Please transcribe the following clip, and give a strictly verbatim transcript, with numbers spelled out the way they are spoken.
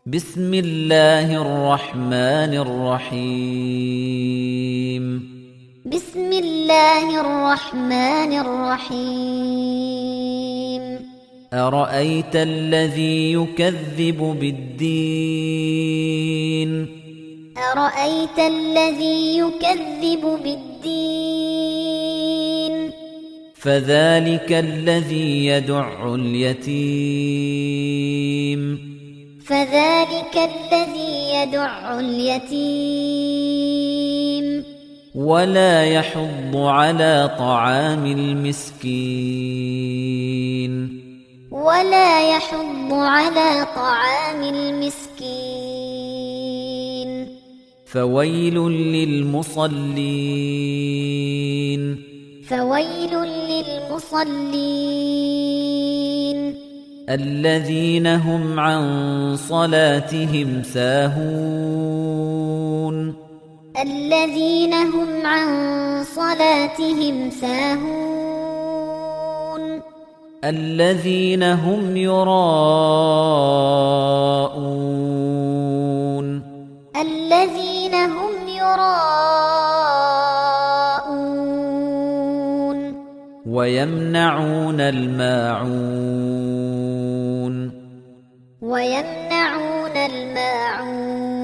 بسم الله الرحمن الرحيم بسم الله الرحمن الرحيم أرأيت الذي يكذب بالدين أرأيت الذي يكذب بالدين فذلك الذي يدع اليتيم فذلك الذي يدع اليتيم ولا يحض على طعام المسكين ولا يحض على طعام المسكين فويل للمصلين فويل للمصلين الذين هم عن صلاتهم ساهون الذين هم عن صلاتهم ساهون الذين هم يراءون الذين هم يراءون ويمنعون الماعون ويمنعون الماعون